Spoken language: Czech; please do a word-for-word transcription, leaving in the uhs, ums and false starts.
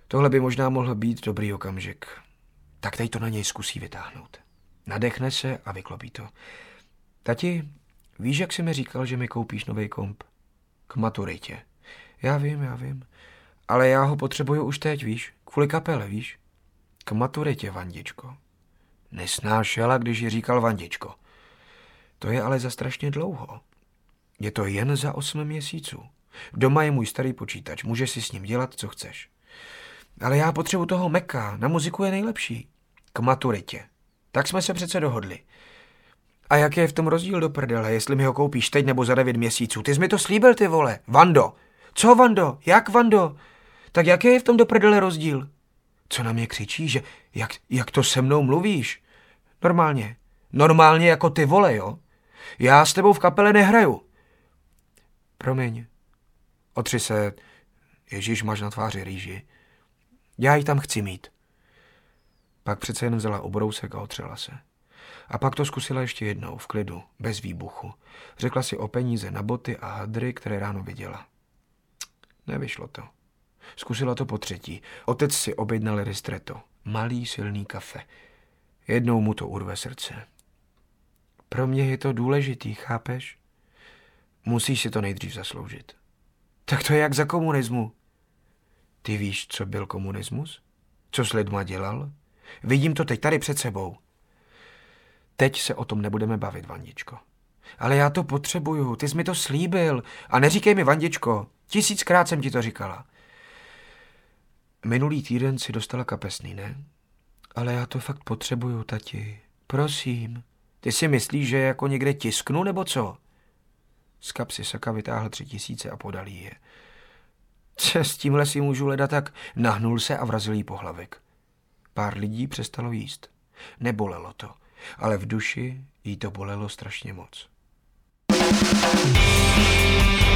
Tohle by možná mohl být dobrý okamžik. Tak teď to na něj zkusí vytáhnout. Nadechne se a vyklopí to. Tati, víš, jak jsi mi říkal, že mi koupíš nový komp? K maturitě. Já vím, já vím. Ale já ho potřebuju už teď, víš? Kvůli kapele, víš? K maturitě, Vandičko. Nesnášela, když ji říkal Vandičko. To je ale za strašně dlouho. Je to jen za osm měsíců. Doma je můj starý počítač, můžeš si s ním dělat, co chceš. Ale já potřebuji toho Meka, na muziku je nejlepší. K maturitě. Tak jsme se přece dohodli. A jak je v tom rozdíl do prdele, jestli mi ho koupíš teď nebo za devět měsíců? Ty jsi mi to slíbil, ty vole. Vando. Co, Vando? Jak, Vando? Tak jaký je v tom do prdele rozdíl? Co na mě křičí, že jak, jak to se mnou mluvíš? Normálně. Normálně jako ty, vole, jo? Já s tebou v kapele nehraju. Promiň. Otři se. Ježíš, máš na tváři rýži. Já ji tam chci mít. Pak přece jen vzala obrousek a otřela se. A pak to zkusila ještě jednou, v klidu, bez výbuchu. Řekla si o peníze na boty a hadry, které ráno viděla. Nevyšlo to. Zkusila to po třetí. Otec si objednal ristretto. Malý, silný kafe. Jednou mu to urve srdce. Pro mě je to důležitý, chápeš? Musíš si to nejdřív zasloužit. Tak to je jak za komunismu. Ty víš, co byl komunismus? Co s lidma dělal? Vidím to teď tady před sebou. Teď se o tom nebudeme bavit, Vandičko. Ale já to potřebuju, ty jsi mi to slíbil. A neříkej mi, Vandičko, tisíckrát jsem ti to říkala. Minulý týden si dostala kapesný, ne? Ale já to fakt potřebuju, tati. Prosím. Ty si myslíš, že jako někde tisknu, nebo co? Z kapsy Saka vytáhl tři tisíce a podal jí je. S tímhle si můžu ledat, tak nahnul se a vrazil jí pohlavek. Pár lidí přestalo jíst. Nebolelo to, ale v duši jí to bolelo strašně moc.